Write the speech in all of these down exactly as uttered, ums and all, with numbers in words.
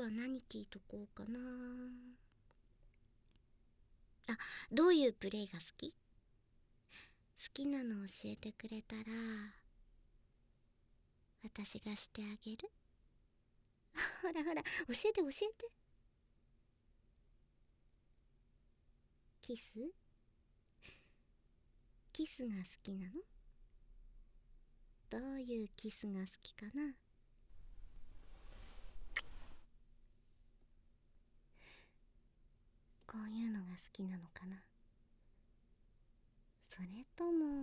ら何聞いとこうかな。あ、どういうプレイが好き？好きなの教えてくれたら私がしてあげる。ほらほら、教えて教えて。キス？キスが好きなの？どういうキスが好きかな？こういうのが好きなのかな？それとも、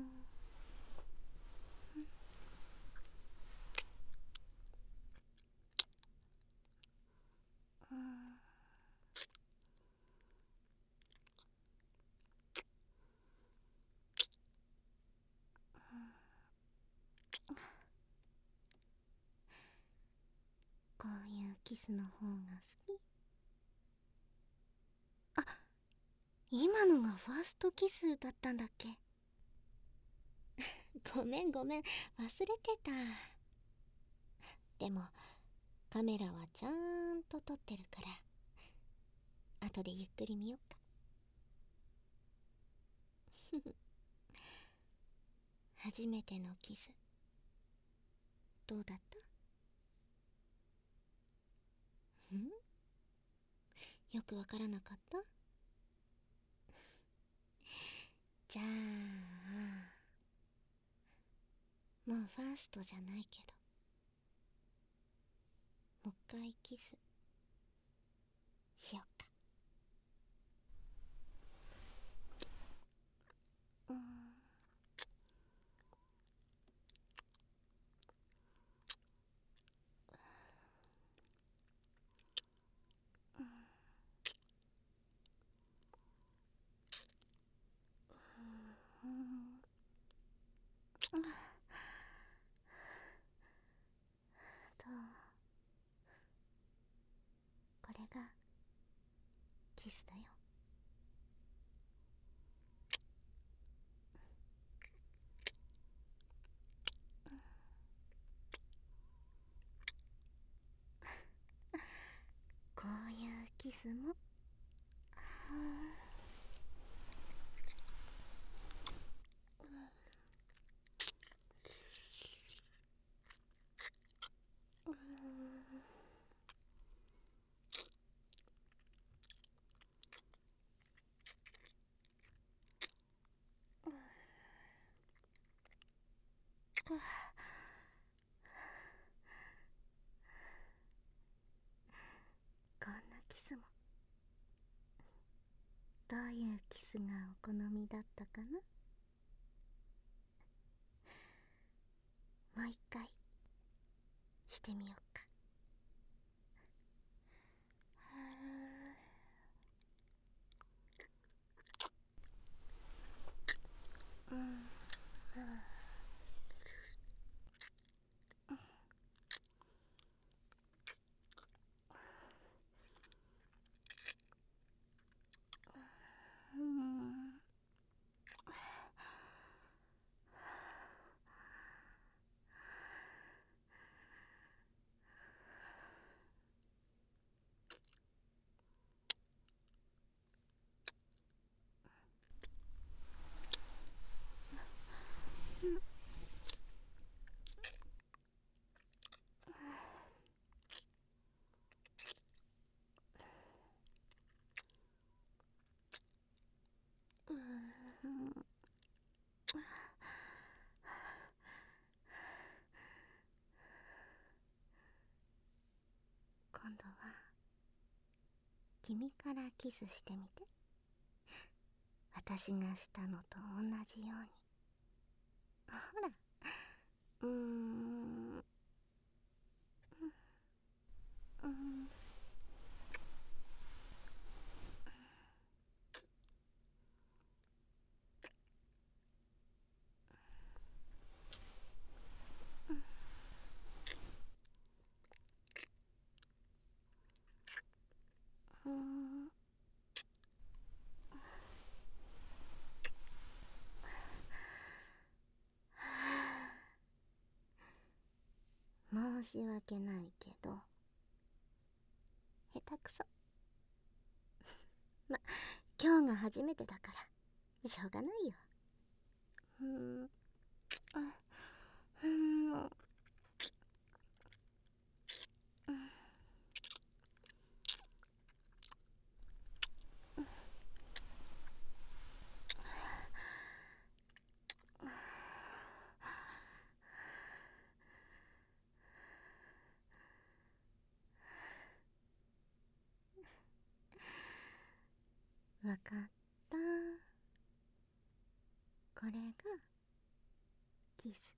うん、こういうキスの方が好き？あ、今のがファーストキスだったんだっけ？ごめんごめん、忘れてた。でもカメラはちゃんと撮ってるから後でゆっくり見よっか。初めてのキスどうだった？ん？よくわからなかった？じゃあもうファーストじゃないけど、もう一回キスしよっか。うん、うん、どう？これがキスだよ。こういうキスも、うん、こんなキスも。どういうキスがお好みだったかな？もう一回してみよっか。うん、うん、うん、うん、今度は君からキスしてみて。私がしたのと同じように。ほら、うーん、うん、うん、申し訳ないけど下手くそ。ま、今日が初めてだからしょうがないよ。うーん、うーん、わかった。これがキス。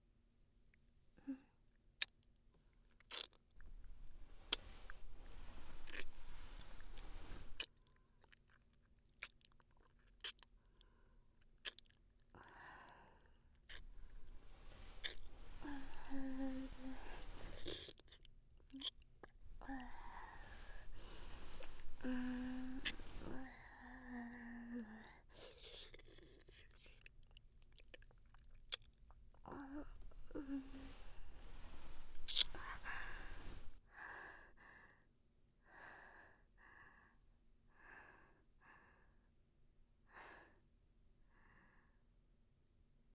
うーん、